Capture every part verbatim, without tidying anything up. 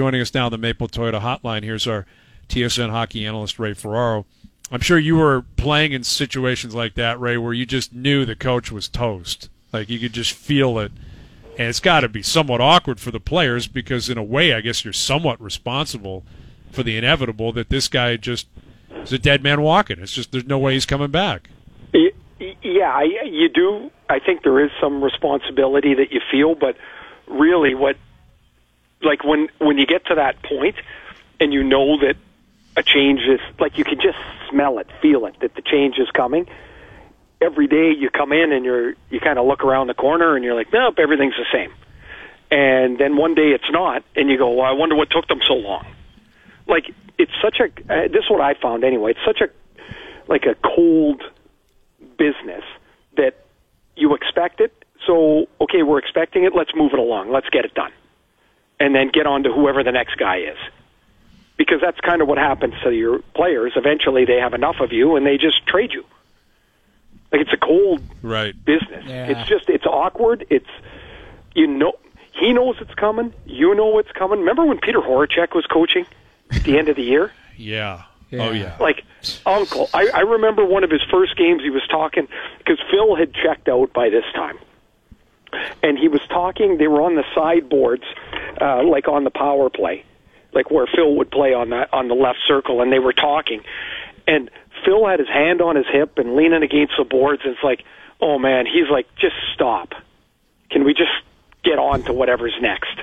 Joining us now on the Maple Toyota Hotline, here's our T S N hockey analyst, Ray Ferraro. I'm sure you were playing in situations like that, Ray, where you just knew the coach was toast. Like, you could just feel it. And it's got to be somewhat awkward for the players because, in a way, I guess you're somewhat responsible for the inevitable that this guy just is a dead man walking. It's just there's no way he's coming back. Yeah, you do. I think there is some responsibility that you feel, but really what, like when, when you get to that point and you know that a change is, like you can just smell it, feel it, that the change is coming. Every day you come in and you're, you kind of look around the corner and you're like, nope, everything's the same. And then one day it's not, and you go, well, I wonder what took them so long. Like, it's such a, uh, this is what I found anyway, it's such a, like a cold business that you expect it. So, okay, we're expecting it, let's move it along, let's get it done. And then get on to whoever the next guy is. Because that's kind of what happens to your players. Eventually they have enough of you and they just trade you. Like, it's a cold right. business. Yeah. It's just, it's awkward. It's, you know, he knows it's coming. You know it's coming. Remember when Peter Horacek was coaching at the end of the year? Yeah. yeah. Oh, yeah. Like, uncle. I, I remember one of his first games he was talking, because Phil had checked out by this time. And he was talking, they were on the sideboards, uh, like on the power play, like where Phil would play on that on the left circle, and they were talking. And Phil had his hand on his hip and leaning against the boards, and it's like, oh man, he's like, just stop. Can we just get on to whatever's next?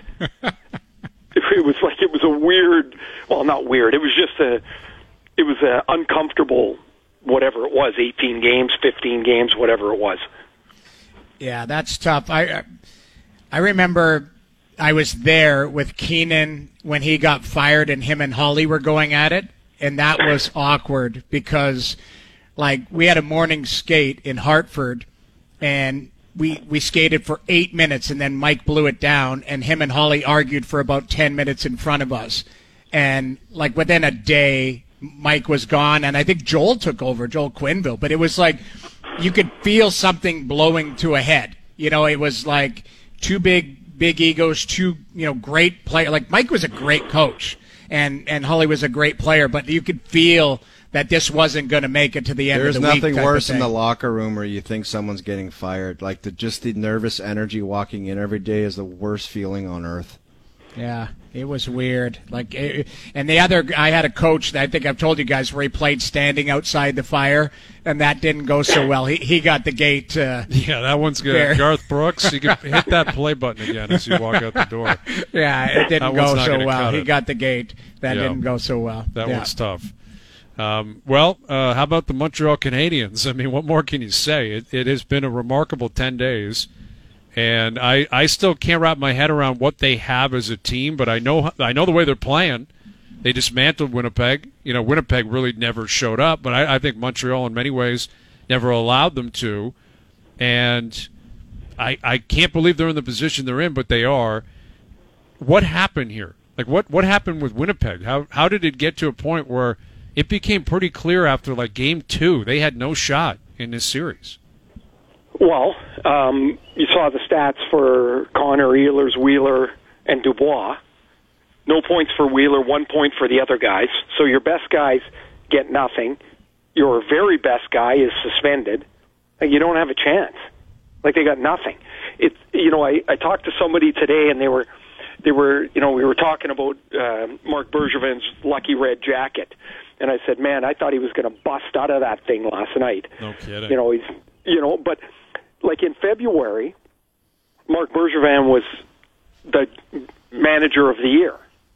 It was like, it was a weird, well, not weird, it was just a, it was a uncomfortable, whatever it was, eighteen games, fifteen games, whatever it was. Yeah, that's tough. I I remember I was there with Keenan when he got fired and him and Holly were going at it, and that was awkward because, like, we had a morning skate in Hartford, and we we skated for eight minutes, and then Mike blew it down, and him and Holly argued for about ten minutes in front of us. And, like, within a day, Mike was gone, and I think Joel took over, Joel Quinville, but it was like you could feel something blowing to a head. You know, it was like two big, big egos, two, you know, great players. Like, Mike was a great coach, and, and Holly was a great player, but you could feel that this wasn't going to make it to the end There's of the week. There's nothing worse in the locker room where you think someone's getting fired. Like, the just the nervous energy walking in every day is the worst feeling on earth. Yeah, it was weird. Like, it, and the other, I had a coach that I think I've told you guys where he played standing outside the fire, and that didn't go so well. He he got the gate. Uh, yeah, that one's good. There. Garth Brooks, you can hit that play button again as you walk out the door. Yeah, it didn't That go one's not so gonna well. cut He it. got the gate. That Yeah. didn't go so well. That yeah. one's tough. Um, well, uh, how about the Montreal Canadiens? I mean, what more can you say? It, it has been a remarkable ten days, and I, I still can't wrap my head around what they have as a team, but I know I know the way they're playing. They dismantled Winnipeg. You know, Winnipeg really never showed up, but I, I think Montreal in many ways never allowed them to, and I, I can't believe they're in the position they're in, but they are. What happened here? Like, what, what happened with Winnipeg? How how did it get to a point where it became pretty clear after, like, game two, they had no shot in this series? Well, um, you saw the stats for Connor, Ehlers, Wheeler, and Dubois. No points for Wheeler, one point for the other guys. So your best guys get nothing. Your very best guy is suspended. Like, you don't have a chance. Like, they got nothing. It, you know, I, I talked to somebody today, and they were, they were, you know, we were talking about uh, Marc Bergevin's lucky red jacket. And I said, man, I thought he was going to bust out of that thing last night. No kidding. You know, he's, you know, but like in February, Marc Bergevin was the manager of the year.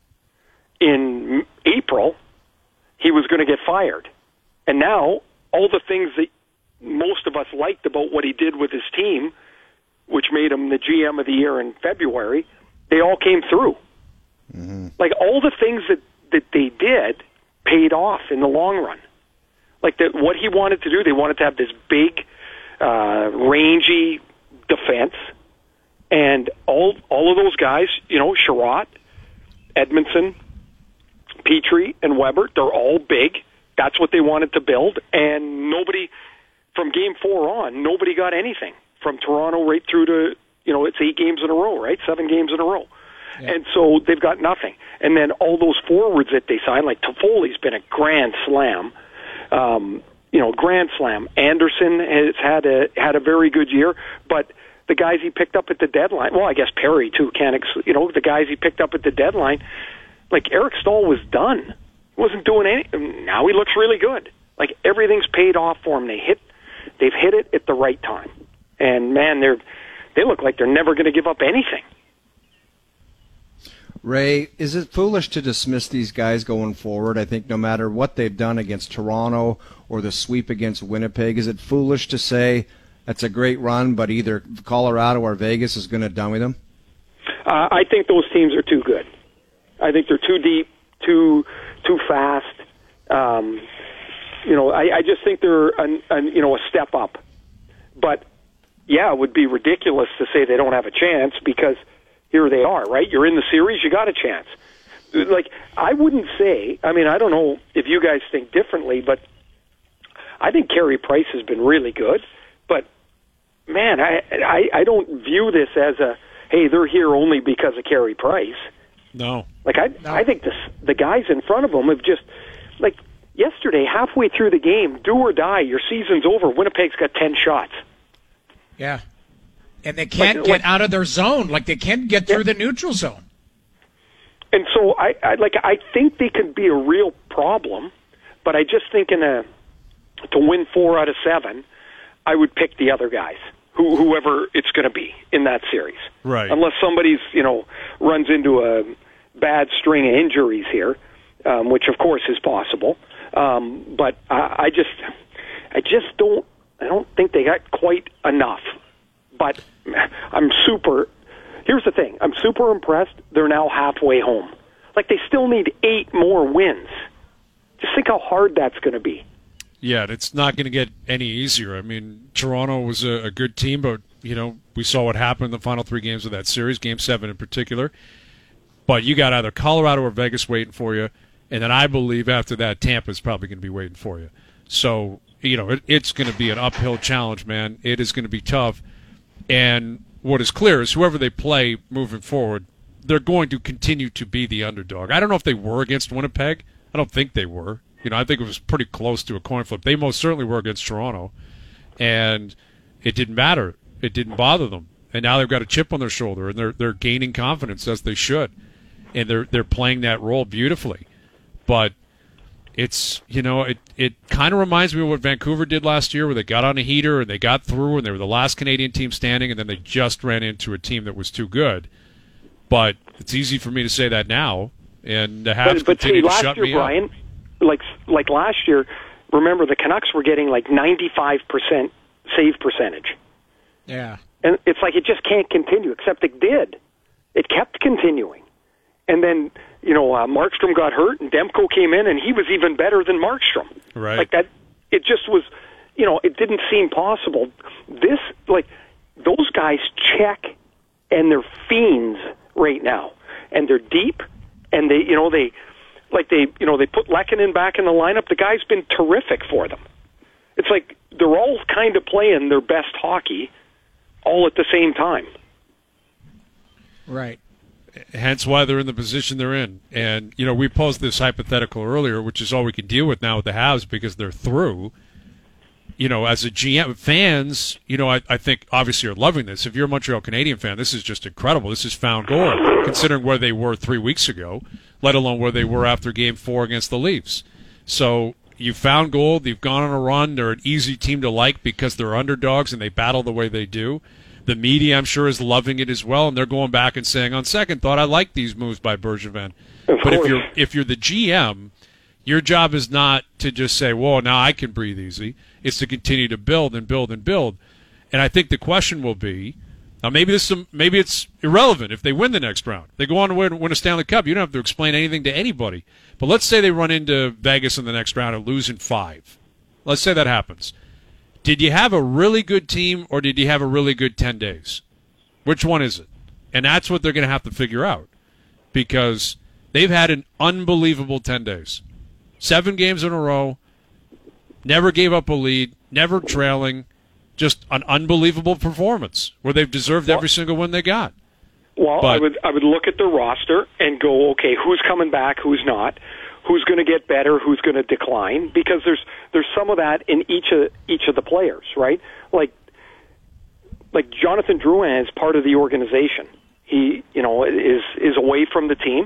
In April, he was going to get fired. And now, all the things that most of us liked about what he did with his team, which made him the G M of the year in February, they all came through. Mm-hmm. Like, all the things that, that they did paid off in the long run. Like, that, what he wanted to do, they wanted to have this big, uh, rangy defense, and all all of those guys, you know, Sherratt, Edmondson, Petrie, and Weber, they're all big. That's what they wanted to build, and nobody, from game four on, nobody got anything. From Toronto right through to, you know, it's eight games in a row, right? Seven games in a row. Yeah. And so they've got nothing. And then all those forwards that they signed, like Toffoli's been a grand slam. Um, you know, grand slam. Anderson has had a had a very good year, but the guys he picked up at the deadline, well, I guess Perry too, can ex- you know, the guys he picked up at the deadline, like Eric Stahl was done. He wasn't doing any. Now he looks really good. Like everything's paid off for him. They hit, they've hit it at the right time. And man, they're they look like they're never going to give up anything. Ray, is it foolish to dismiss these guys going forward? I think no matter what they've done against Toronto or the sweep against Winnipeg, is it foolish to say that's a great run, but either Colorado or Vegas is going to dummy them? Uh, I think those teams are too good. I think they're too deep, too too fast. Um, you know, I, I just think they're an, an, you know a step up. But yeah, it would be ridiculous to say they don't have a chance because here they are, right? You're in the series, you got a chance. Like, I wouldn't say, I mean, I don't know if you guys think differently, but I think Carey Price has been really good. But, man, I, I, I don't view this as a, hey, they're here only because of Carey Price. No. Like, I No. I think this, the guys in front of them have just, like, yesterday, halfway through the game, do or die, your season's over, Winnipeg's got ten shots. Yeah. And they can't Like- get like- out of their zone. Like they can't get through the neutral zone. And so I, I like I think they could be a real problem, but I just think in a to win four out of seven, I would pick the other guys, who, whoever it's going to be in that series. Right. Unless somebody's you know runs into a bad string of injuries here, um, which of course is possible. Um, but I, I just I just don't I don't think they got quite enough. But I'm super, here's the thing, I'm super impressed they're now halfway home. Like, they still need eight more wins. Just think how hard that's going to be. Yeah, it's not going to get any easier. I mean, Toronto was a, a good team, but, you know, we saw what happened in the final three games of that series, Game seven in particular. But you got either Colorado or Vegas waiting for you, and then I believe after that, Tampa's probably going to be waiting for you. So, you know, it, it's going to be an uphill challenge, man. It is going to be tough. And what is clear is whoever they play moving forward, they're going to continue to be the underdog. I don't know if they were against Winnipeg. I don't think they were. You know, I think it was pretty close to a coin flip. They most certainly were against Toronto. And it didn't matter. It didn't bother them. And now they've got a chip on their shoulder, and they're they're gaining confidence as they should. And they're they're playing that role beautifully. But it's, you know, it, it kind of reminds me of what Vancouver did last year where they got on a heater and they got through and they were the last Canadian team standing and then they just ran into a team that was too good. But it's easy for me to say that now, and the Habs But, but continue see, to last shut year, me Brian, up. like like last year, remember the Canucks were getting like ninety-five percent save percentage. Yeah. And it's like it just can't continue, except it did. It kept continuing. And then, you know, uh, Markstrom got hurt, and Demko came in, and he was even better than Markstrom. Right. Like that, it just was, you know, it didn't seem possible. This, like, those guys check, and they're fiends right now. And they're deep, and they, you know, they, like they, you know, they put Lehkonen back in the lineup. The guy's been terrific for them. It's like they're all kind of playing their best hockey all at the same time. Right. Hence why they're in the position they're in. And, you know, we posed this hypothetical earlier, which is all we can deal with now with the Habs because they're through. You know, as a G M, fans, you know, I, I think obviously you're loving this. If you're a Montreal Canadian fan, this is just incredible. This is found gold, considering where they were three weeks ago, let alone where they were after Game four against the Leafs. So you found gold. You've gone on a run. They're an easy team to like because they're underdogs and they battle the way they do. The media, I'm sure, is loving it as well, and they're going back and saying, on second thought, I like these moves by Bergevin. But if you're if you're the G M, your job is not to just say, "Whoa, now I can breathe easy." It's to continue to build and build and build. And I think the question will be, now maybe this maybe it's irrelevant if they win the next round. They go on to win, win a Stanley Cup. You don't have to explain anything to anybody. But let's say they run into Vegas in the next round and lose in five. Let's say that happens. Did you have a really good team or did you have a really good ten days? Which one is it? And that's what they're going to have to figure out because they've had an unbelievable ten days. Seven games in a row, never gave up a lead, never trailing, just an unbelievable performance where they've deserved every single win they got. Well, But- I would I would look at the roster and go, okay, who's coming back, who's not, who's going to get better, who's going to decline, because there's there's some of that in each of each of the players, right? Like like Jonathan Drouin is part of the organization. He, you know, is is away from the team,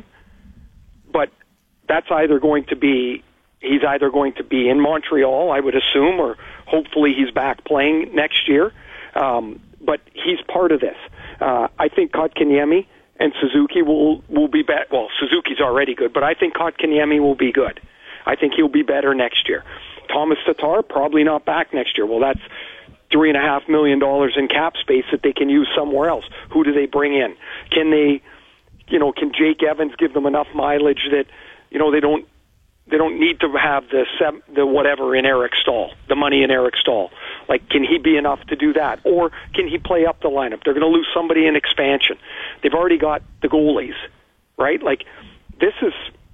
but that's either going to be he's either going to be in Montreal, I would assume, or hopefully he's back playing next year. Um, but he's part of this. Uh, I think Kotkaniemi and Suzuki will will be better. Well, Suzuki's already good, but I think Kotkaniemi will be good. I think he'll be better next year. Thomas Tatar probably not back next year. Well, that's three and a half million dollars in cap space that they can use somewhere else. Who do they bring in? Can they, you know, can Jake Evans give them enough mileage that, you know, they don't they don't need to have the sem- the whatever in Eric Stahl, the money in Eric Stahl. Like, can he be enough to do that, or can he play up the lineup? They're going to lose somebody in expansion. They've already got the goalies, right? Like, this is.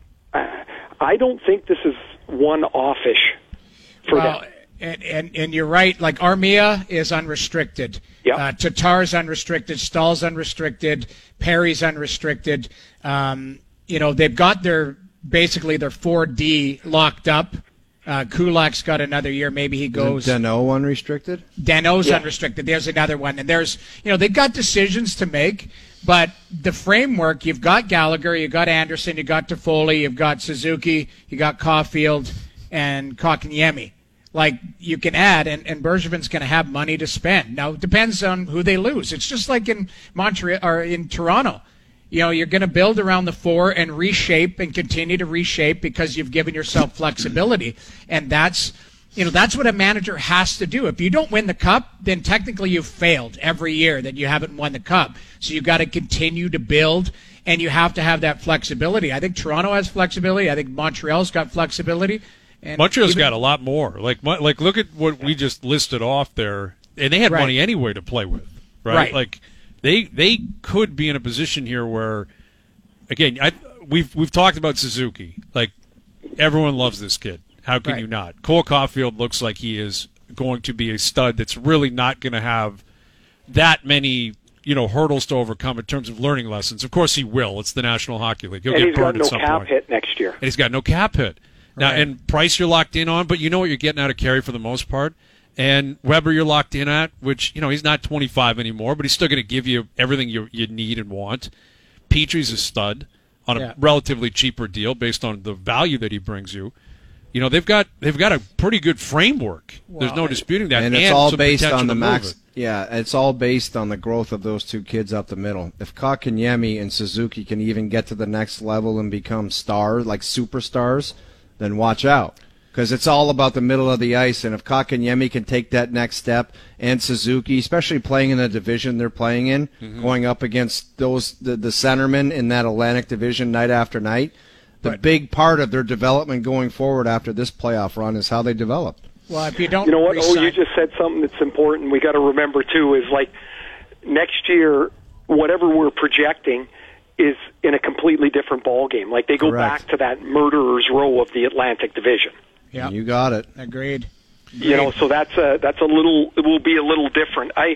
Uh, I don't think this is one-offish for well, them. And, and and you're right. Like, Armia is unrestricted. Yep. Uh, Tatar's unrestricted. Stahl's unrestricted. Perry's unrestricted. Um, you know, they've got their basically their four D locked up. Uh, Kulak's got another year. Maybe he goes. Dano unrestricted? Dano's Yeah. unrestricted. There's another one. And there's, you know, they've got decisions to make, but the framework, you've got Gallagher, you've got Anderson, you've got Toffoli, you've got Suzuki, you got Caulfield and Kotkaniemi. Like, you can add, and, and Bergevin's going to have money to spend. Now, it depends on who they lose. It's just like in Montreal or in Toronto. You know, you're going to build around the four and reshape and continue to reshape because you've given yourself flexibility. And that's, you know, that's what a manager has to do. If you don't win the cup, then technically you've failed every year that you haven't won the cup. So you've got to continue to build, and you have to have that flexibility. I think Toronto has flexibility. I think Montreal's got flexibility. And Montreal's even- got a lot more. Like, Mon- like look at what we just listed off there, and they had Right. money anyway to play with, right? Right. Like, they they could be in a position here where, again, I, we've we've talked about Suzuki. Like, everyone loves this kid. How can Right. you not? Cole Caulfield looks like he is going to be a stud that's really not going to have that many, you know, hurdles to overcome in terms of learning lessons. Of course he will. It's the National Hockey League. He'll And get he's got burned no at some cap point. hit next year. And he's got no cap hit. Now, Right. and Price you're locked in on, but you know what you're getting out of Carey for the most part. And Weber you're locked in at, which, you know, he's not twenty-five anymore, but he's still going to give you everything you you need and want. Petrie's a stud on a Yeah. relatively cheaper deal based on the value that he brings you. You know, they've got they've got a pretty good framework. There's no Well, disputing that. And it's all some based potential on the to move max. it. Yeah, it's all based on the growth of those two kids up the middle. If Kotkaniemi and Suzuki can even get to the next level and become stars, like superstars, then watch out. Because it's all about the middle of the ice, and if Kotkaniemi can take that next step, and Suzuki, especially playing in the division they're playing in, Mm-hmm. going up against those the, the centermen in that Atlantic division night after night, the Right. big part of their development going forward after this playoff run is how they develop. Well, if you don't You know what? Oh, resign- you just said something that's important. We got to remember too is like next year, whatever we're projecting is in a completely different ball game. Like they go Correct. back to that murderer's row of the Atlantic Division. Yeah, You got it. agreed. You know, so that's a that's a little it will be a little different. I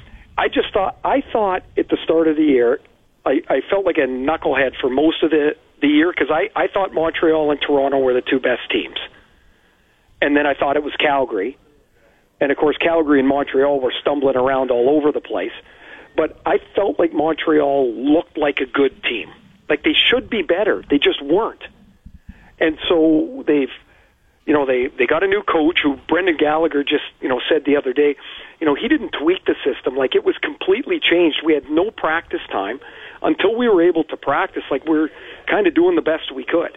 I just thought I thought at the start of the year, I, I felt like a knucklehead for most of the the year because I I thought Montreal and Toronto were the two best teams, and then I thought it was Calgary, and of course Calgary and Montreal were stumbling around all over the place, but I felt like Montreal looked like a good team, like they should be better, they just weren't, and so they've. You know, they, they got a new coach who Brendan Gallagher just, you know, said the other day, you know, he didn't tweak the system. Like, it was completely changed. We had no practice time until we were able to practice. Like, we're kind of doing the best we could.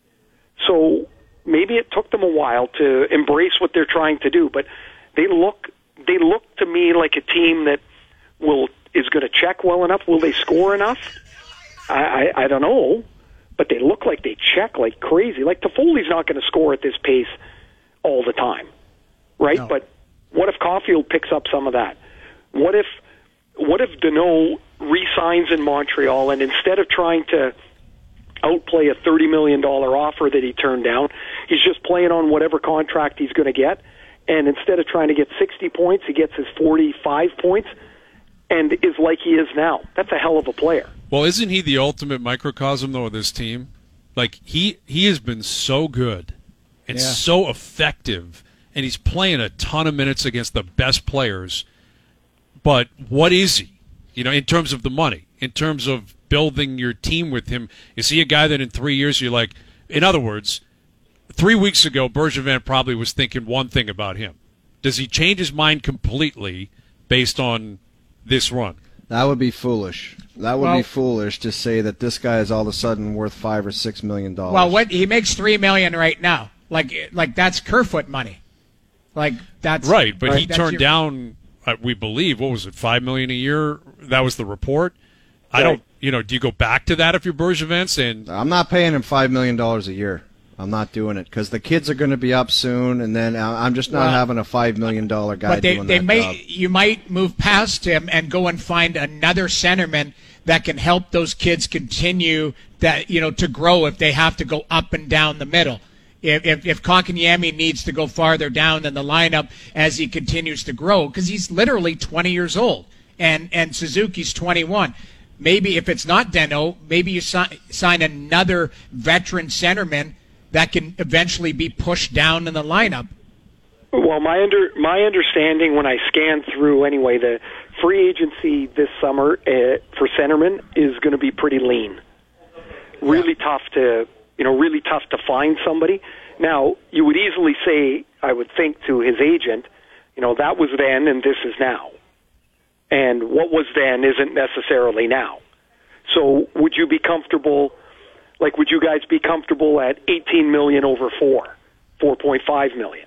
So maybe it took them a while to embrace what they're trying to do, but they look, they look to me like a team that will, is going to check well enough. Will they score enough? I, I, I don't know. But they look like they check like crazy. Like Toffoli's not going to score at this pace all the time, right? No. But what if Caulfield picks up some of that? What if what if Danault re-signs in Montreal and instead of trying to outplay a thirty million dollars offer that he turned down, he's just playing on whatever contract he's going to get, and instead of trying to get sixty points, he gets his forty-five points, and is like he is now. That's a hell of a player. Well, isn't he the ultimate microcosm, though, of this team? Like, he, he has been so good and Yeah. so effective, and he's playing a ton of minutes against the best players. But what is he? You know, in terms of the money, in terms of building your team with him, is he a guy that in three years you're like, in other words, three weeks ago, Bergevin probably was thinking one thing about him. Does he change his mind completely based on this run? That would be foolish. That would Well- be foolish to say that this guy is all of a sudden worth five or six million dollars. Well, what he makes three million right now. Like like that's Kerfoot money. Like that's Right, but he that's turned your- down, uh, we believe, what was it, five million a year? That was the report. I Right. don't, you know, do you go back to that if you're Bergevin and I'm not paying him five million dollars a year. I'm not doing it because the kids are going to be up soon, and then I- I'm just not Well, having a five million dollar guy But they, doing they that may job. you might move past him and go and find another centerman that can help those kids continue that you know to grow if they have to go up and down the middle. If if, if Konkaniemi needs to go farther down in the lineup as he continues to grow, because he's literally twenty years old, and and Suzuki's twenty-one. Maybe if it's not Deno, maybe you sign, sign another veteran centerman that can eventually be pushed down in the lineup. Well, my under my understanding when I scanned through anyway, the free agency this summer uh, for centermen is going to be pretty lean. Really tough to you know really tough to find somebody. Now you would easily say, I would think to his agent, you know that was then and this is now, and what was then isn't necessarily now. So would you be comfortable? Like, would you guys be comfortable at eighteen million over four, four point five million?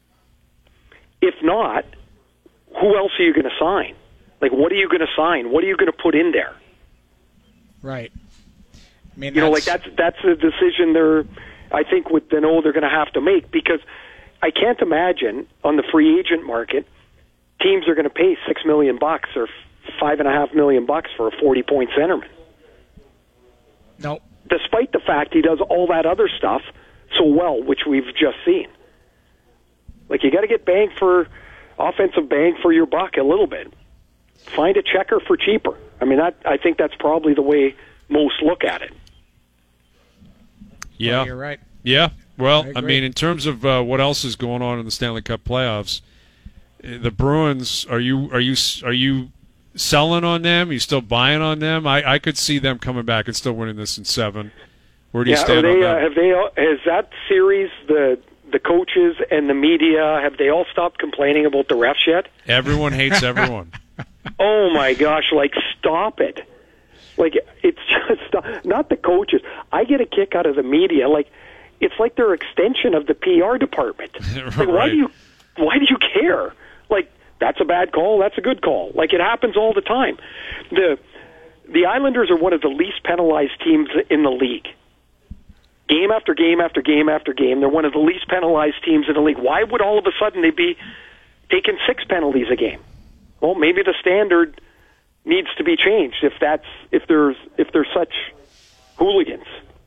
If not, who else are you going to sign? Like, what are you going to sign? What are you going to put in there? Right. I mean, You know, like that's that's a decision they're, I think, with Danault they're going to have to make, because I can't imagine on the free agent market teams are going to pay six million bucks or five and a half million bucks for a forty point centerman, no. despite the fact he does all that other stuff so well, which we've just seen. Like, you got to get bang for offensive bang for your buck a little bit. Find a checker for cheaper. I mean, that I think that's probably the way most look at it. yeah, Well, you're right. yeah. Well, I I, agree. mean, in terms of uh, what else is going on in the Stanley Cup playoffs, uh, the Bruins, are you are you are you selling on them? Are you still buying on them? I, I could see them coming back and still winning this in seven. Where do you Yeah, are stand they, on uh, that? have they? uh, Has that series, the the coaches and the media, have they all stopped complaining about the refs yet? Everyone hates everyone. Oh my gosh! Like, stop it! Like, it's just stop. Not the coaches. I get a kick out of the media. Like, it's like they're extension of the P R department. Like, why Right. do you why do you care? Like, that's a bad call. That's a good call. Like, it happens all the time. The the Islanders are one of the least penalized teams in the league. Game after game after game after game, they're one of the least penalized teams in the league. Why would all of a sudden they be taking six penalties a game? Well, maybe the standard needs to be changed if that's if there's if there's such hooligans.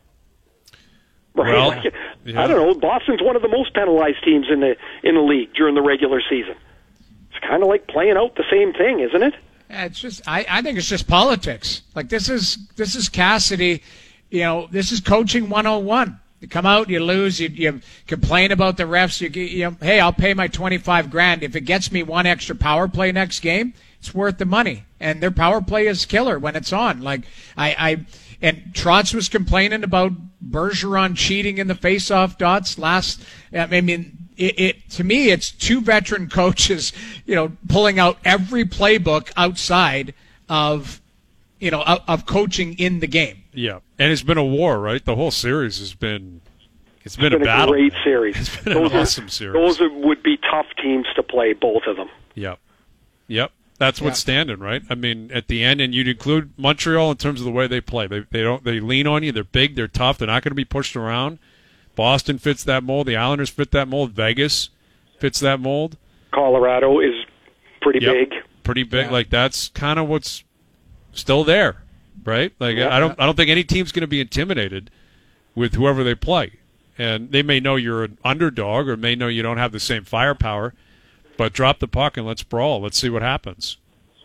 Right? Well, Like, yeah. I don't know. Boston's one of the most penalized teams in the in the league during the regular season. It's kind of like playing out the same thing, isn't it? Yeah, It's just I, I think it's just politics. Like this is this is Cassidy, you know, this is coaching one oh one. You come out, you lose, you, you complain about the refs. You, get- you know, hey, I'll pay my twenty-five grand if it gets me one extra power play next game. It's worth the money, and their power play is killer when it's on. Like I, I and Trotz was complaining about Bergeron cheating in the face-off dots last. I mean, it, it to me, it's two veteran coaches, you know, pulling out every playbook outside of, you know, of, of coaching in the game. Yeah, and it's been a war, right? The whole series has been it's been, It's been a battle. great series. It's been an those awesome are, series. Those are, would be tough teams to play, both of them. Yep, yep. That's what's Yeah. standing, right? I mean, at the end, and you'd include Montreal in terms of the way they play. They they don't they lean on you. They're big. They're tough. They're not going to be pushed around. Boston fits that mold. The Islanders fit that mold. Vegas fits that mold. Colorado is pretty Yep. big. Pretty big. Yeah. Like that's kind of what's still there, right? Like Yeah. I don't I don't think any team's going to be intimidated with whoever they play, and they may know you're an underdog or may know you don't have the same firepower, but drop the puck and let's brawl. Let's see what happens.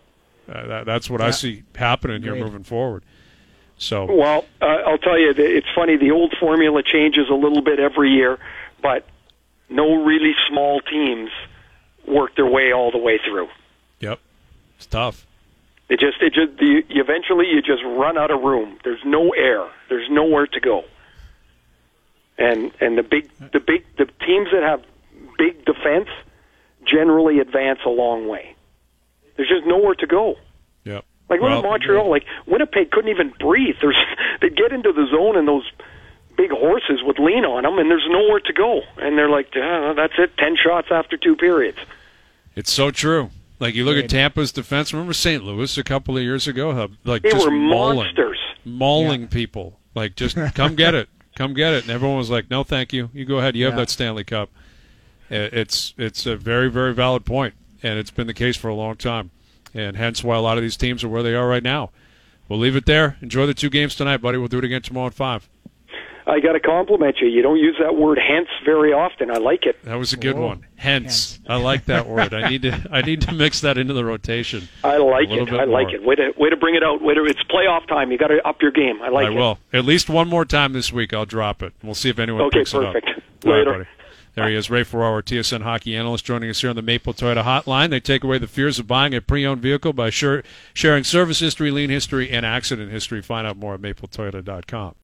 Uh, that, that's what Yeah. I see happening here Agreed. moving forward. So Well, uh, I'll tell you, it's funny. The old formula changes a little bit every year, but no really small teams work their way all the way through. yep, it's tough. It just, it just, you, you eventually you just run out of room. There's no air. There's nowhere to go. And and the big, the big, the teams that have big defense generally advance a long way. There's just nowhere to go. Yep. Like look Well, at Montreal. Like Winnipeg couldn't even breathe. There's they'd get into the zone and those big horses would lean on them, and there's nowhere to go. And they're like, ah, that's it, ten shots after two periods. It's so true. Like you look Right. at Tampa's defense. Remember Saint Louis a couple of years ago? How, like They just were mauling, monsters. mauling people. Like just come get it, come get it. And everyone was like, "No, thank you. You go ahead. You have Yeah. that Stanley Cup." I- It's it's a very very valid point, and it's been the case for a long time, and hence why a lot of these teams are where they are right now. We'll leave it there. Enjoy the two games tonight, buddy. We'll do it again tomorrow at five. I got to compliment you. You don't use that word "hence" very often. I like it. That was a good Whoa. one. Hence, I like that word. I need to I need to mix that into the rotation. I like A little it. bit I like more. it. Way to way to bring it out. Way to, it's playoff time. You got to up your game. I like I it. will. At least one more time this week, I'll drop it. We'll see if anyone Okay, picks perfect. it up. All right, Later. buddy. There he is, Ray Ferraro, our T S N hockey analyst, joining us here on the Maple Toyota Hotline. They take away the fears of buying a pre-owned vehicle by share, sharing service history, lien history, and accident history. Find out more at maple toyota dot com.